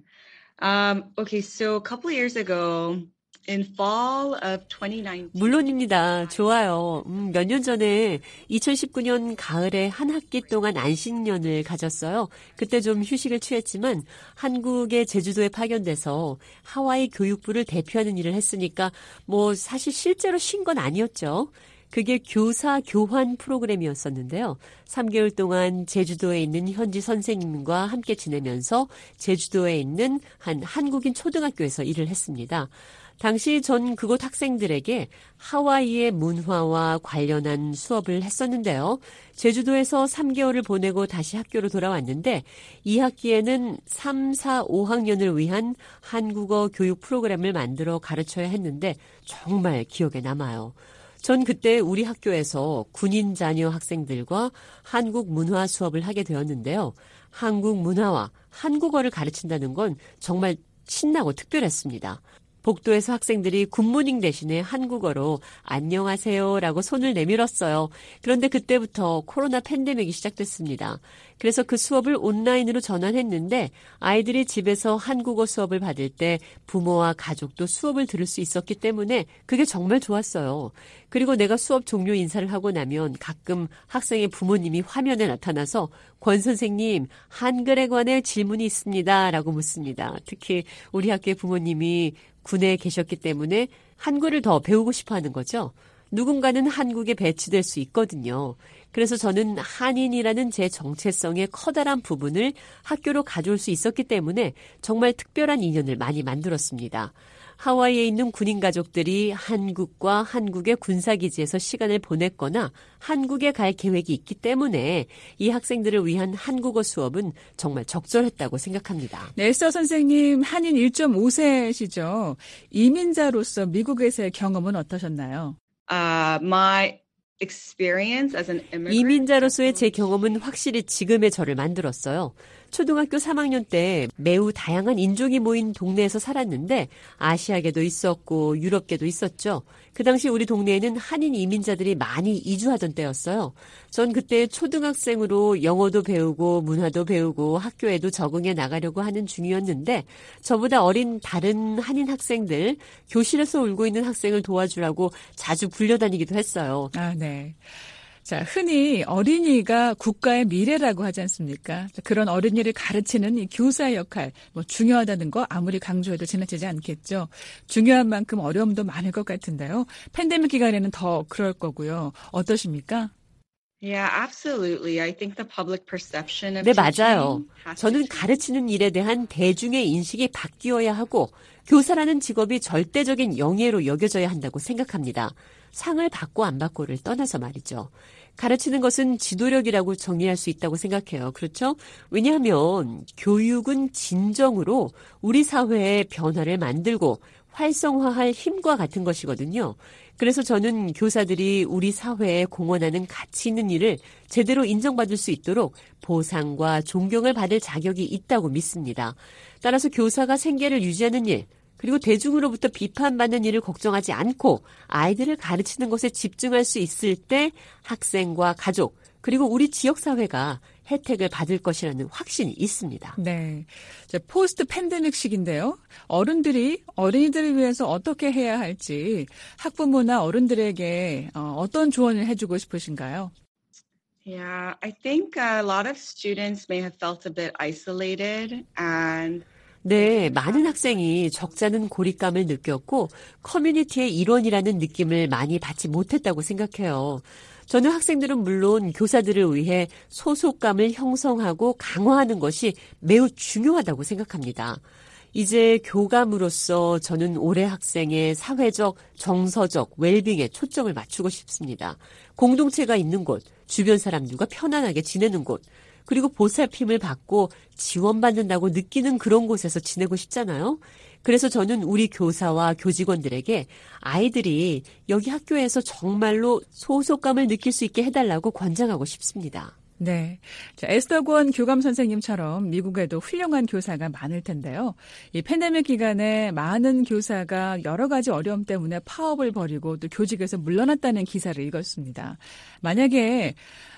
Okay, so a couple years ago, in fall of 2019. 물론입니다. 좋아요. 몇 년 전에 2019년 가을에 한 학기 동안 안식년을 가졌어요. 그때 좀 휴식을 취했지만 한국의 제주도에 파견돼서 하와이 교육부를 대표하는 일을 했으니까 뭐 사실 실제로 쉰 건 아니었죠. 그게 교사 교환 프로그램이었었는데요. 3개월 동안 제주도에 있는 현지 선생님과 함께 지내면서 제주도에 있는 한 한국인 초등학교에서 일을 했습니다. 당시 전 그곳 학생들에게 하와이의 문화와 관련한 수업을 했었는데요. 제주도에서 3개월을 보내고 다시 학교로 돌아왔는데 이 학기에는 3, 4, 5학년을 위한 한국어 교육 프로그램을 만들어 가르쳐야 했는데 정말 기억에 남아요. 전 그때 우리 학교에서 군인 자녀 학생들과 한국 문화 수업을 하게 되었는데요. 한국 문화와 한국어를 가르친다는 건 정말 신나고 특별했습니다. 복도에서 학생들이 굿모닝 대신에 한국어로 안녕하세요라고 손을 내밀었어요. 그런데 그때부터 코로나 팬데믹이 시작됐습니다. 그래서 그 수업을 온라인으로 전환했는데 아이들이 집에서 한국어 수업을 받을 때 부모와 가족도 수업을 들을 수 있었기 때문에 그게 정말 좋았어요. 그리고 내가 수업 종료 인사를 하고 나면 가끔 학생의 부모님이 화면에 나타나서 권 선생님, 한글에 관해 질문이 있습니다 라고 묻습니다. 특히 우리 학교의 부모님이 군에 계셨기 때문에 한글을 더 배우고 싶어 하는 거죠. 누군가는 한국에 배치될 수 있거든요. 그래서 저는 한인이라는 제 정체성의 커다란 부분을 학교로 가져올 수 있었기 때문에 정말 특별한 인연을 많이 만들었습니다. 하와이에 있는 군인 가족들이 한국과 한국의 군사기지에서 시간을 보냈거나 한국에 갈 계획이 있기 때문에 이 학생들을 위한 한국어 수업은 정말 적절했다고 생각합니다. 네, 에스더 선생님, 한인 1.5세시죠. 이민자로서 미국에서의 경험은 어떠셨나요? My experience as an immigrant. 이민자로서의 제 경험은 확실히 지금의 저를 만들었어요. 초등학교 3학년 때 매우 다양한 인종이 모인 동네에서 살았는데 아시아계도 있었고 유럽계도 있었죠. 그 당시 우리 동네에는 한인 이민자들이 많이 이주하던 때였어요. 전 그때 초등학생으로 영어도 배우고 문화도 배우고 학교에도 적응해 나가려고 하는 중이었는데 저보다 어린 다른 한인 학생들, 교실에서 울고 있는 학생을 도와주라고 자주 불려다니기도 했어요. 아, 네. 자, 흔히 어린이가 국가의 미래라고 하지 않습니까? 그런 어린이를 가르치는 이 교사의 역할, 중요하다는 거 아무리 강조해도 지나치지 않겠죠. 중요한 만큼 어려움도 많을 것 같은데요. 팬데믹 기간에는 더 그럴 거고요. 어떠십니까? Yeah, absolutely. I think the public perception of 네, 맞아요. teaching has to 저는 change. 가르치는 일에 대한 대중의 인식이 바뀌어야 하고 교사라는 직업이 절대적인 영예로 여겨져야 한다고 생각합니다. 상을 받고 안 받고를 떠나서 말이죠. 가르치는 것은 지도력이라고 정의할 수 있다고 생각해요. 그렇죠? 왜냐하면 교육은 진정으로 우리 사회의 변화를 만들고 활성화할 힘과 같은 것이거든요. 그래서 저는 교사들이 우리 사회에 공헌하는 가치 있는 일을 제대로 인정받을 수 있도록 보상과 존경을 받을 자격이 있다고 믿습니다. 따라서 교사가 생계를 유지하는 일, 그리고 대중으로부터 비판받는 일을 걱정하지 않고 아이들을 가르치는 것에 집중할 수 있을 때 학생과 가족, 그리고 우리 지역사회가 혜택을 받을 것이라는 확신이 있습니다. 네. 포스트 팬데믹 시기인데요. 어른들이 어린이들을 위해서 어떻게 해야 할지 학부모나 어른들에게 어떤 조언을 해주고 싶으신가요? Yeah, I think a lot of students may have felt a bit isolated and 네, 많은 학생이 적잖은 고립감을 느꼈고 커뮤니티의 일원이라는 느낌을 많이 받지 못했다고 생각해요. 저는 학생들은 물론 교사들을 위해 소속감을 형성하고 강화하는 것이 매우 중요하다고 생각합니다. 이제 교감으로서 저는 올해 학생의 사회적, 정서적 웰빙에 초점을 맞추고 싶습니다. 공동체가 있는 곳, 주변 사람들과 편안하게 지내는 곳, 그리고 보살핌을 받고 지원받는다고 느끼는 그런 곳에서 지내고 싶잖아요. 그래서 저는 우리 교사와 교직원들에게 아이들이 여기 학교에서 정말로 소속감을 느낄 수 있게 해달라고 권장하고 싶습니다. 네. 에스더 권 교감 선생님처럼 미국에도 훌륭한 교사가 많을 텐데요. 이 팬데믹 기간에 많은 교사가 여러 가지 어려움 때문에 파업을 벌이고 또 교직에서 물러났다는 기사를 읽었습니다. 만약에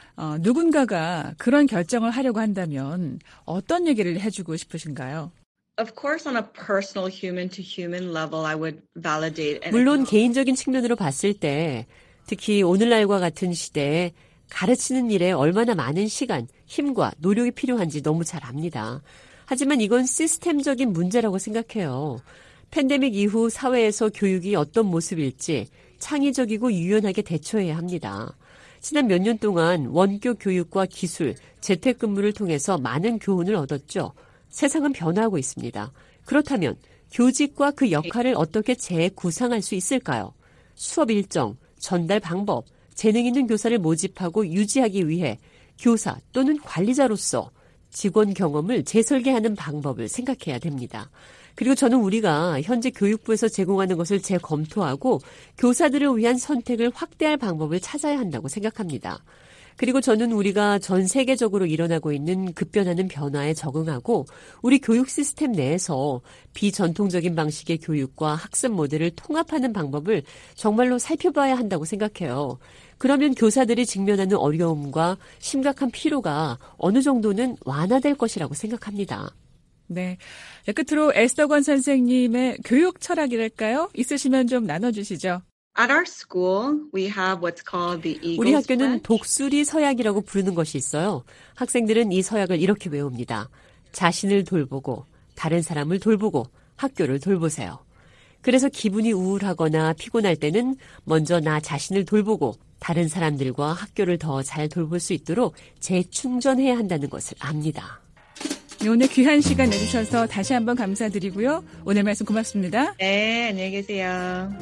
누군가가 그런 결정을 하려고 한다면 어떤 얘기를 해주고 싶으신가요? of course, on a personal human-to-human level, I would validate and 물론 개인적인 측면으로 봤을 때 특히 오늘날과 같은 시대에 가르치는 일에 얼마나 많은 시간, 힘과 노력이 필요한지 너무 잘 압니다. 하지만 이건 시스템적인 문제라고 생각해요. 팬데믹 이후 사회에서 교육이 어떤 모습일지 창의적이고 유연하게 대처해야 합니다. 지난 몇 년 동안 원격 교육과 기술, 재택근무를 통해서 많은 교훈을 얻었죠. 세상은 변화하고 있습니다. 그렇다면 교직과 그 역할을 어떻게 재구상할 수 있을까요? 수업 일정, 전달 방법, 재능 있는 교사를 모집하고 유지하기 위해 교사 또는 관리자로서 직원 경험을 재설계하는 방법을 생각해야 됩니다. 그리고 저는 우리가 현재 교육부에서 제공하는 것을 재검토하고 교사들을 위한 선택을 확대할 방법을 찾아야 한다고 생각합니다. 그리고 저는 우리가 전 세계적으로 일어나고 있는 급변하는 변화에 적응하고 우리 교육 시스템 내에서 비전통적인 방식의 교육과 학습 모델을 통합하는 방법을 정말로 살펴봐야 한다고 생각해요. 그러면 교사들이 직면하는 어려움과 심각한 피로가 어느 정도는 완화될 것이라고 생각합니다. 네. 끝으로 에스더 권 선생님의 교육 철학이랄까요? 있으시면 좀 나눠주시죠. at our school, we have what's called the Eagles 우리 학교는 branch. 독수리 서약이라고 부르는 것이 있어요. 학생들은 이 서약을 이렇게 외웁니다. 자신을 돌보고 다른 사람을 돌보고 학교를 돌보세요. 그래서 기분이 우울하거나 피곤할 때는 먼저 나 자신을 돌보고 다른 사람들과 학교를 더 잘 돌볼 수 있도록 재충전해야 한다는 것을 압니다. 오늘 귀한 시간 내주셔서 다시 한번 감사드리고요. 오늘 말씀 고맙습니다. 네, 안녕히 계세요.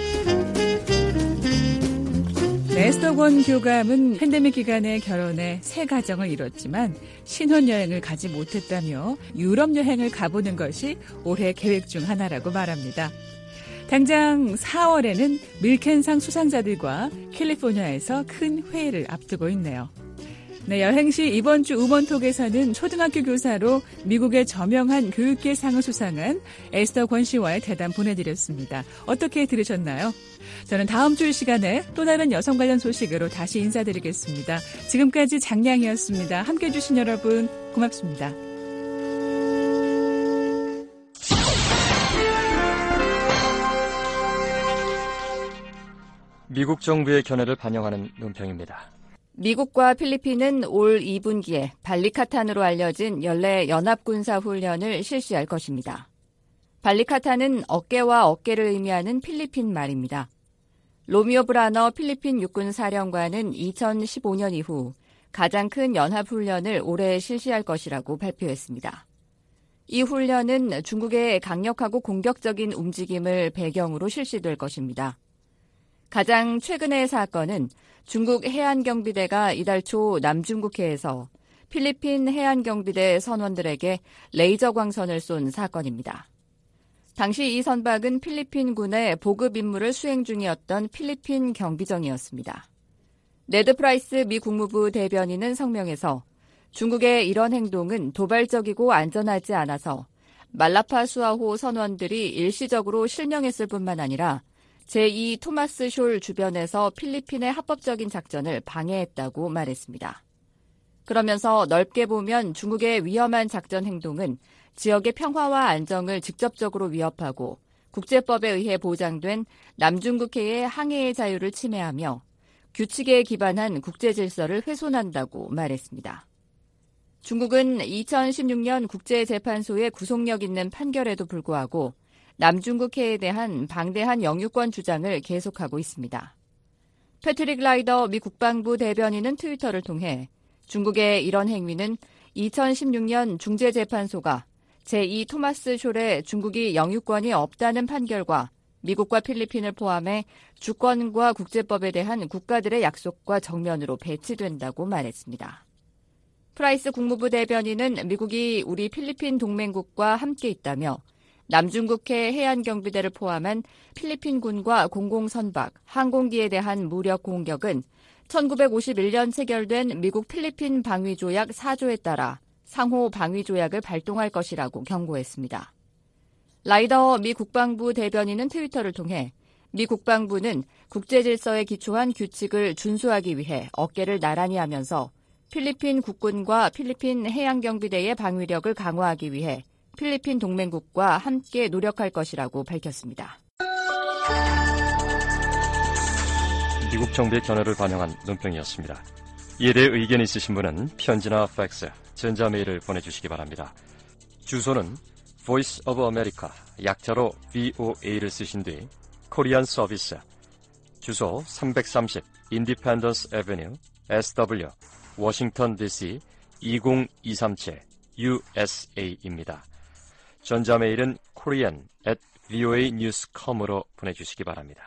에스더 권 교감은 팬데믹 기간에 결혼해 새 가정을 이뤘지만 신혼여행을 가지 못했다며 유럽 여행을 가보는 것이 올해 계획 중 하나라고 말합니다. 당장 4월에는 밀켄상 수상자들과 캘리포니아에서 큰 회의를 앞두고 있네요. 네, 여행시 이번 주 우먼톡에서는 초등학교 교사로 미국의 저명한 교육계 상을 수상한 에스더 권 씨와의 대담 보내드렸습니다. 어떻게 들으셨나요? 저는 다음 주 이 시간에 또 다른 여성 관련 소식으로 다시 인사드리겠습니다. 지금까지 장량이었습니다. 함께해 주신 여러분 고맙습니다. 미국 정부의 견해를 반영하는 논평입니다. 미국과 필리핀은 올 2분기에 발리카탄으로 알려진 연례 연합군사훈련을 실시할 것입니다. 발리카탄은 어깨와 어깨를 의미하는 필리핀 말입니다. 로미오 브라너 필리핀 육군사령관은 2015년 이후 가장 큰 연합훈련을 올해 실시할 것이라고 발표했습니다. 이 훈련은 중국의 강력하고 공격적인 움직임을 배경으로 실시될 것입니다. 가장 최근의 사건은 중국 해안경비대가 이달 초 남중국해에서 필리핀 해안경비대 선원들에게 레이저 광선을 쏜 사건입니다. 당시 이 선박은 필리핀군의 보급 임무를 수행 중이었던 필리핀 경비정이었습니다. 네드 프라이스 미 국무부 대변인은 성명에서 중국의 이런 행동은 도발적이고 안전하지 않아서 말라파 수아호 선원들이 일시적으로 실명했을 뿐만 아니라 제2 토마스 숄 주변에서 필리핀의 합법적인 작전을 방해했다고 말했습니다. 그러면서 넓게 보면 중국의 위험한 작전 행동은 지역의 평화와 안정을 직접적으로 위협하고 국제법에 의해 보장된 남중국해의 항해의 자유를 침해하며 규칙에 기반한 국제 질서를 훼손한다고 말했습니다. 중국은 2016년 국제재판소의 구속력 있는 판결에도 불구하고 남중국해에 대한 방대한 영유권 주장을 계속하고 있습니다. 패트릭 라이더 미 국방부 대변인은 트위터를 통해 중국의 이런 행위는 2016년 중재재판소가 제2 토마스 숄의 중국이 영유권이 없다는 판결과 미국과 필리핀을 포함해 주권과 국제법에 대한 국가들의 약속과 정면으로 배치된다고 말했습니다. 프라이스 국무부 대변인은 미국이 우리 필리핀 동맹국과 함께 있다며 남중국해 해안경비대를 포함한 필리핀군과 공공선박, 항공기에 대한 무력 공격은 1951년 체결된 미국 필리핀 방위조약 4조에 따라 상호 방위조약을 발동할 것이라고 경고했습니다. 라이더 미 국방부 대변인은 트위터를 통해 미 국방부는 국제질서에 기초한 규칙을 준수하기 위해 어깨를 나란히 하면서 필리핀 국군과 필리핀 해양경비대의 방위력을 강화하기 위해 필리핀 동맹국과 함께 노력할 것이라고 밝혔습니다. 미국 정부의 견해를 반영한 논평이었습니다. 이에 대해 의견 있으신 분은 편지나 팩스, 전자메일을 보내주시기 바랍니다. 주소는 Voice of America, 약자로 VOA를 쓰신 뒤 코리안 서비스, 주소 330 Independence Avenue, SW, 워싱턴 DC 20237 USA입니다. 전자메일은 korean@voanews.com으로 보내주시기 바랍니다.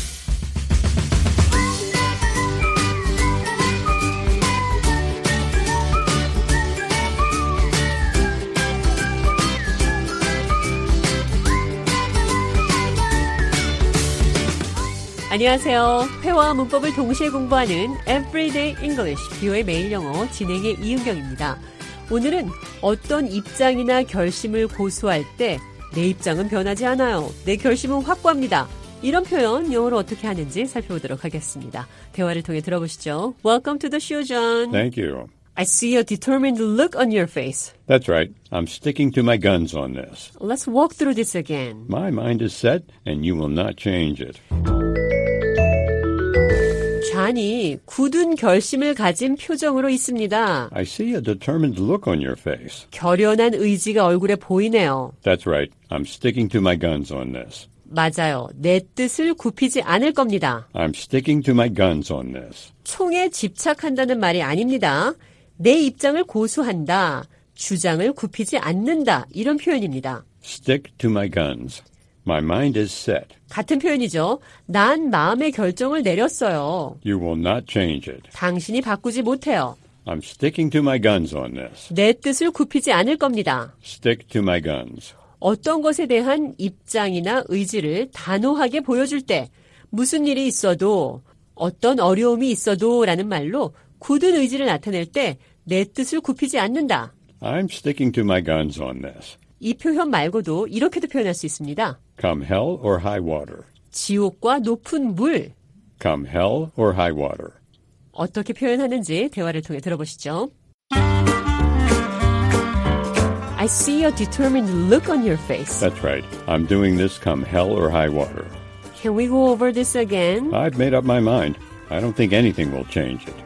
안녕하세요. 회화와 문법을 동시에 공부하는 Everyday English, BO의 매일 영어 진행의 이은경입니다. 오늘은 어떤 입장이나 결심을 고수할 때 내 입장은 변하지 않아요. 내 결심은 확고합니다. 이런 표현 영어로 어떻게 하는지 살펴보도록 하겠습니다. 대화를 통해 들어보시죠. Welcome to the show, John. Thank you. I see a determined look on your face. That's right. I'm sticking to my guns on this. Let's walk through this again. My mind is set, and you will not change it. 잔이 굳은 결심을 가진 표정으로 있습니다. I see a determined look on your face. 결연한 의지가 얼굴에 보이네요. That's right. I'm sticking to my guns on this. 맞아요. 내 뜻을 굽히지 않을 겁니다. I'm sticking to my guns on this. 총에 집착한다는 말이 아닙니다. 내 입장을 고수한다, 주장을 굽히지 않는다, 이런 표현입니다. Stick to my guns. My mind is set. 같은 표현이죠. 난 마음의 결정을 내렸어요. You will not change it. 당신이 바꾸지 못해요. I'm sticking to my guns on this. 내 뜻을 굽히지 않을 겁니다. Stick to my guns. 어떤 것에 대한 입장이나 의지를 단호하게 보여줄 때 무슨 일이 있어도 어떤 어려움이 있어도 라는 말로 굳은 의지를 나타낼 때 내 뜻을 굽히지 않는다. I'm sticking to my guns on this. 이 표현 말고도 이렇게도 표현할 수 있습니다. Come hell or high water. 지옥과 높은 물. Come hell or high water. 어떻게 표현하는지 대화를 통해 들어보시죠. I see a determined look on your face. That's right. I'm doing this come hell or high water. Can we go over this again? I've made up my mind. I don't think anything will change it.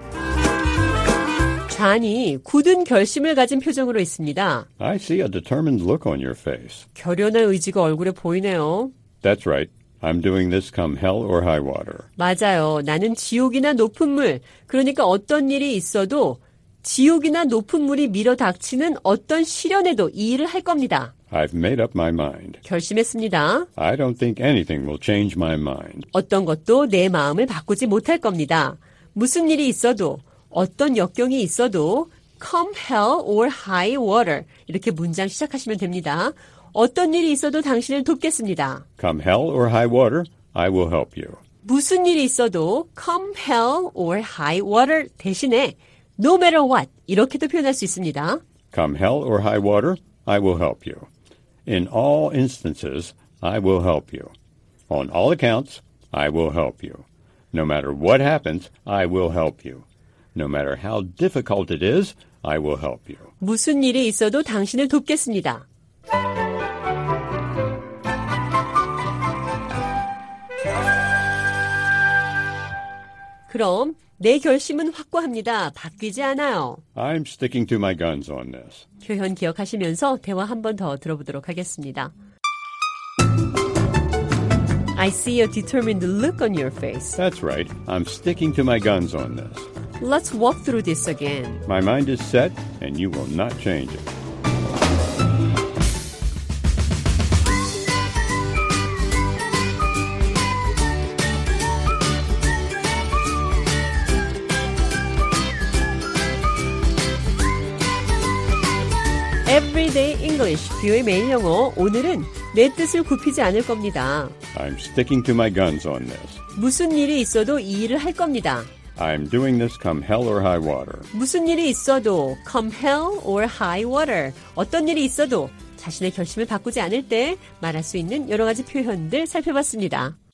잔이 굳은 결심을 가진 표정으로 있습니다. I see a determined look on your face. 결연한 의지가 얼굴에 보이네요. That's right. I'm doing this come hell or high water. 맞아요. 나는 지옥이나 높은 물, 그러니까 어떤 일이 있어도 지옥이나 높은 물이 밀어닥치는 어떤 시련에도 이 일을 할 겁니다. I've made up my mind. 결심했습니다. I don't think anything will change my mind. 어떤 것도 내 마음을 바꾸지 못할 겁니다. 무슨 일이 있어도 어떤 역경이 있어도 come hell or high water 이렇게 문장 시작하시면 됩니다. 어떤 일이 있어도 당신을 돕겠습니다. Come hell or high water, I will help you. 무슨 일이 있어도 come hell or high water 대신에 no matter what 이렇게도 표현할 수 있습니다. Come hell or high water, I will help you. In all instances, I will help you. On all accounts, I will help you. No matter what happens, I will help you. No matter how difficult it is, I will help you. 무슨 일이 있어도 당신을 돕겠습니다. 그럼 내 결심은 확고합니다. 바뀌지 않아요. I'm sticking to my guns on this. 표현 기억하시면서 대화 한 번 더 들어보도록 하겠습니다. I see a determined look on your face. That's right. I'm sticking to my guns on this. Let's walk through this again. My mind is set, and you will not change it. Everyday English, 뷰의 매일 영어. 오늘은 내 뜻을 굽히지 않을 겁니다. I'm sticking to my guns on this. 무슨 일이 있어도 이 일을 할 겁니다. I'm doing this come hell or high water. 무슨 일이 있어도 come hell or high water. 어떤 일이 있어도 자신의 결심을 바꾸지 않을 때 말할 수 있는 여러 가지 표현들 살펴봤습니다.